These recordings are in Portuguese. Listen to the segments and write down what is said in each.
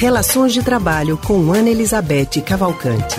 Relações de Trabalho com Ana Elizabeth Cavalcante.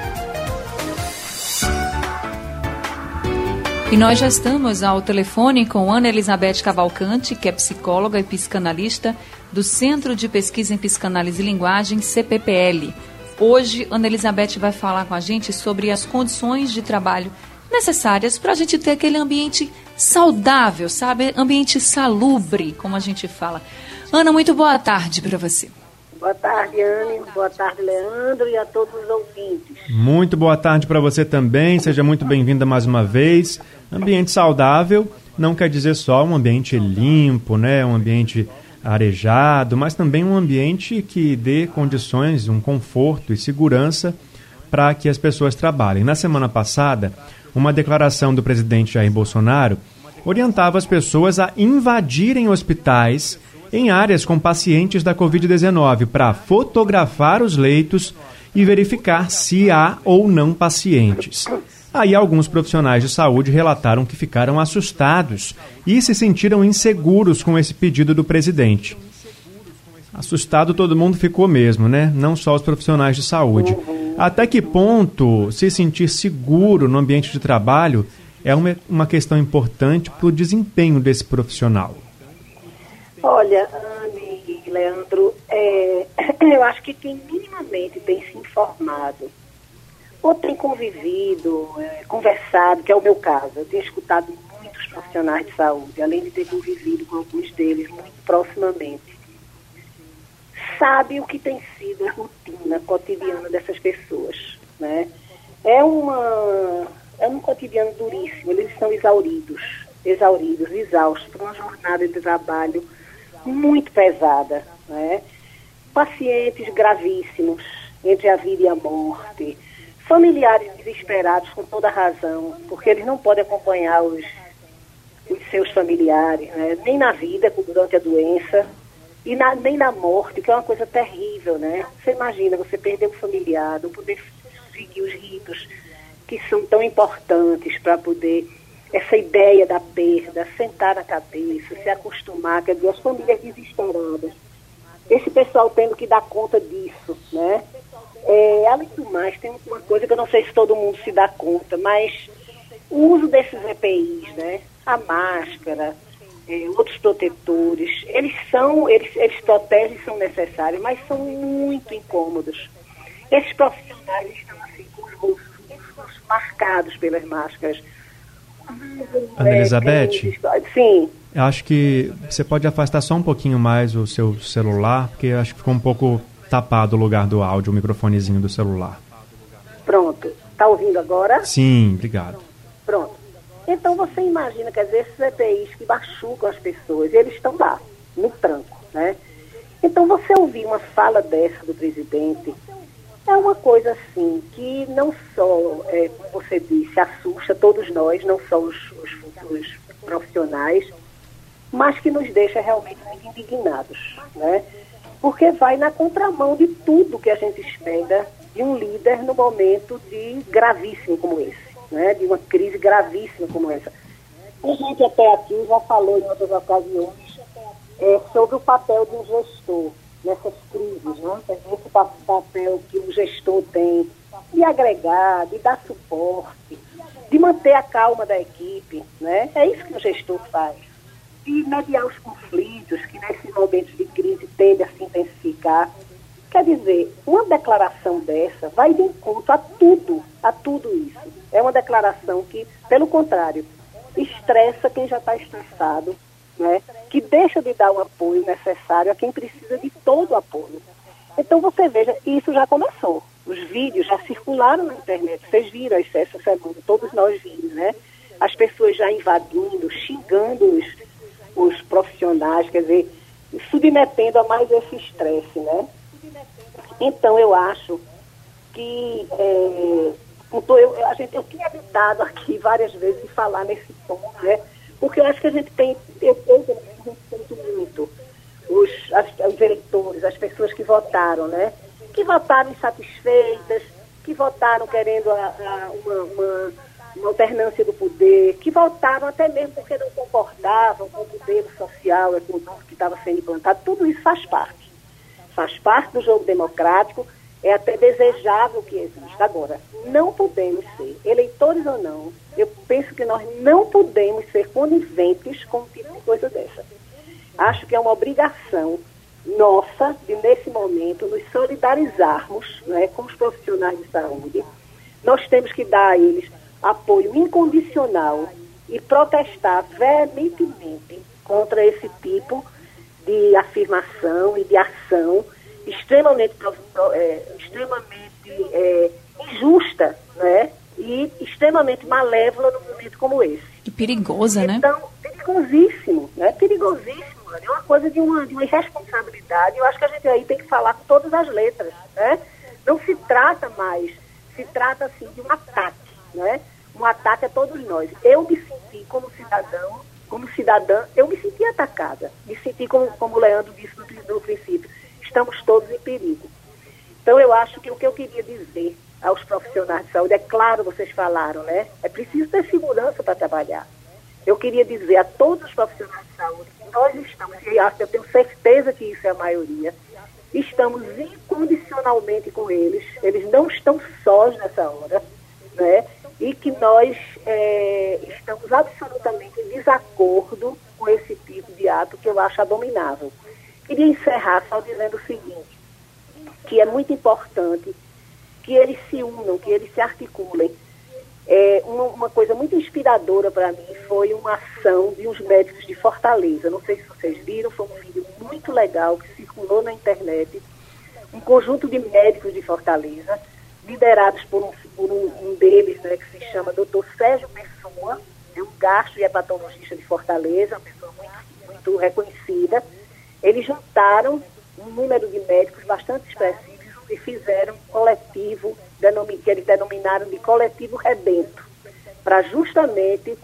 E nós já estamos ao telefone com Ana Elizabeth Cavalcante, que é psicóloga e psicanalista do Centro de Pesquisa em Psicanálise e Linguagem, CPPL. Hoje, Ana Elizabeth vai falar com a gente sobre as condições de trabalho necessárias para a gente ter aquele ambiente saudável, sabe? Ambiente salubre, como a gente fala. Ana, muito boa tarde para você. Boa tarde, Anne. Boa tarde, Leandro, e a todos os ouvintes. Muito boa tarde para você também. Seja muito bem-vinda mais uma vez. Ambiente saudável não quer dizer só um ambiente limpo, né? Um ambiente arejado, mas também um ambiente que dê condições, um conforto e segurança para que as pessoas trabalhem. Na semana passada, uma declaração do presidente Jair Bolsonaro orientava as pessoas a invadirem hospitais em áreas com pacientes da Covid-19 para fotografar os leitos e verificar se há ou não pacientes. Aí alguns profissionais de saúde relataram que ficaram assustados e se sentiram inseguros com esse pedido do presidente. Assustado todo mundo ficou mesmo, né? Não só os profissionais de saúde. Até que ponto se sentir seguro no ambiente de trabalho é uma questão importante para o desempenho desse profissional? Olha, Anne e Leandro, eu acho que quem minimamente tem se informado ou tem convivido, conversado, que é o meu caso, eu tenho escutado muitos profissionais de saúde, além de ter convivido com alguns deles muito proximamente, sabe o que tem sido a rotina cotidiana dessas pessoas, né? É um cotidiano duríssimo, eles estão exauridos, exaustos por uma jornada de trabalho muito pesada, né? Pacientes gravíssimos, entre a vida e a morte, familiares desesperados com toda razão, porque eles não podem acompanhar os seus familiares, né? Nem na vida, durante a doença, e nem na morte, que é uma coisa terrível, né? Você imagina, você perder um familiar, não poder seguir os ritos que são tão importantes para poder, essa ideia da perda, sentar na cabeça, se acostumar, quer dizer, as famílias desesperadas, esse pessoal tendo que dar conta disso, né? Além do mais, tem uma coisa que eu não sei se todo mundo se dá conta, mas o uso desses EPIs, né? A máscara, outros protetores, eles protegem, são necessários, mas são muito incômodos. Esses profissionais estão assim com os rostos marcados pelas máscaras. Ana Elizabeth, sim. Eu acho que você pode afastar só um pouquinho mais o seu celular, porque eu acho que ficou um pouco tapado o lugar do áudio, o microfonezinho do celular. Pronto. Está ouvindo agora? Sim, obrigado. Pronto. Então você imagina, quer dizer, esses EPIs que machucam as pessoas, eles estão lá, no tranco, né? Então você ouvir uma fala dessa do presidente é uma coisa assim que não só, como você disse, assusta todos nós, não só os profissionais, mas que nos deixa realmente muito indignados, né? Porque vai na contramão de tudo que a gente espera de um líder no momento gravíssimo como esse, né? De uma crise gravíssima como essa. A gente até aqui já falou em outras ocasiões sobre o papel de um gestor nessas crises, né? Esse papel que o gestor tem de agregar, de dar suporte, de manter a calma da equipe, né? É isso que o gestor faz. De mediar os conflitos que nesses momentos de crise tendem a se intensificar. Quer dizer, uma declaração dessa vai de encontro a tudo isso. É uma declaração que, pelo contrário, estressa quem já está estressado, né? Que deixa de dar o apoio necessário a quem precisa de todo o apoio. Então você veja, isso já começou. Os vídeos já circularam na internet, vocês viram essa semana, todos nós vimos, né? As pessoas já invadindo, xingando os profissionais, quer dizer, submetendo a mais esse estresse, né? Então eu acho que eu tinha evitado aqui várias vezes de falar nesse ponto, né? Porque eu acho que a gente tem, eu sinto muito os eleitores, as pessoas que votaram, né? Que votaram insatisfeitas, que votaram querendo uma alternância do poder, que votaram até mesmo porque não concordavam com o modelo social, econômico que estava sendo implantado. Tudo isso faz parte. faz parte do jogo democrático, é até desejável que exista. Agora, não podemos ser, eleitores ou não, eu penso que nós não podemos ser coniventes com um tipo de coisa dessa. Acho que é uma obrigação nossa de, nesse momento, nos solidarizarmos, né, com os profissionais de saúde. Nós temos que dar a eles apoio incondicional e protestar veementemente contra esse tipo de afirmação e de ação extremamente injusta, né? E extremamente malévola num momento como esse. E perigosa, né? Então, perigosíssimo, né? Perigosíssimo, é uma coisa de uma irresponsabilidade. Eu acho que a gente aí tem que falar com todas as letras, né? Não se trata mais, se trata, assim, de um ataque, né? Um ataque a todos nós. Eu me senti como cidadã, eu me senti atacada. Me senti, como o Leandro disse no princípio, estamos todos em perigo. Então, eu acho que o que eu queria dizer aos profissionais de saúde, é claro, vocês falaram, né? É preciso ter segurança para trabalhar. Eu queria dizer a todos os profissionais de saúde que nós estamos, e eu tenho certeza que isso é a maioria, estamos incondicionalmente com eles não estão sós nessa hora, né? E que nós estamos absolutamente em desacordo com esse tipo de ato que eu acho abominável. Queria encerrar só dizendo o seguinte, que é muito importante que eles se unam, que eles se articulem. Uma coisa muito inspiradora para mim foi uma ação de uns médicos de Fortaleza. Não sei se vocês viram, foi um vídeo muito legal que circulou na internet. Um conjunto de médicos de Fortaleza, liderados por um deles, né, que se chama Dr. Sérgio Pessoa, é um gastro e hepatologista de Fortaleza, uma pessoa muito reconhecida. Eles juntaram um número de médicos bastante expressivo e fizeram um coletivo, que eles denominaram de Coletivo Rebento, para justamente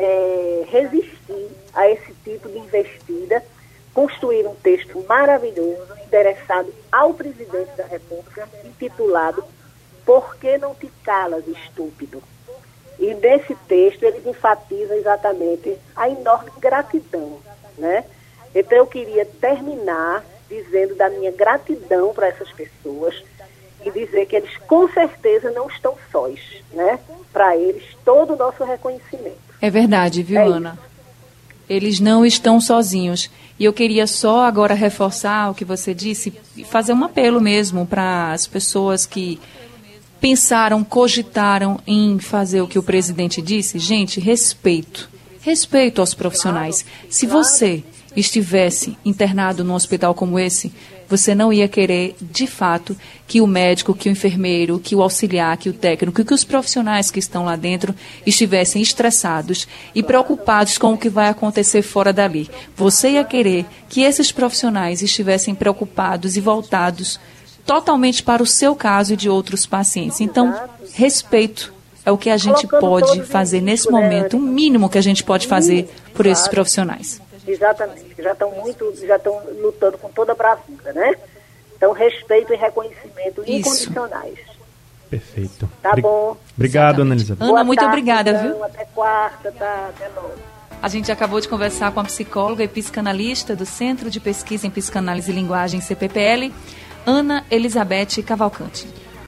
resistir a esse tipo de investida, construir um texto maravilhoso, endereçado ao presidente da República, intitulado Por que não te calas, estúpido? E nesse texto eles enfatizam exatamente a enorme gratidão, né? Então eu queria terminar dizendo da minha gratidão para essas pessoas e dizer que eles com certeza não estão sós, né? Para eles, todo o nosso reconhecimento. É verdade, viu, Ana? Isso. Eles não estão sozinhos. E eu queria só agora reforçar o que você disse e fazer um apelo mesmo para as pessoas que pensaram, cogitaram em fazer o que o presidente disse. Gente, respeito aos profissionais. Se você estivesse internado num hospital como esse, você não ia querer, de fato, que o médico, que o enfermeiro, que o auxiliar, que o técnico, que os profissionais que estão lá dentro estivessem estressados e preocupados com o que vai acontecer fora dali. Você ia querer que esses profissionais estivessem preocupados e voltados totalmente para o seu caso e de outros pacientes. Então, respeito é o que a gente pode fazer nesse momento, o mínimo que a gente pode fazer por esses profissionais. Exatamente, já estão lutando com toda a bravura, né? Então, respeito e reconhecimento incondicionais. Perfeito. Tá bom. Obrigado, Ana Elizabeth. Ana, muito obrigada, viu? Até quarta, tá? Até logo. A gente acabou de conversar com a psicóloga e psicanalista do Centro de Pesquisa em Psicanálise e Linguagem, CPPL, Ana Elizabeth Cavalcante.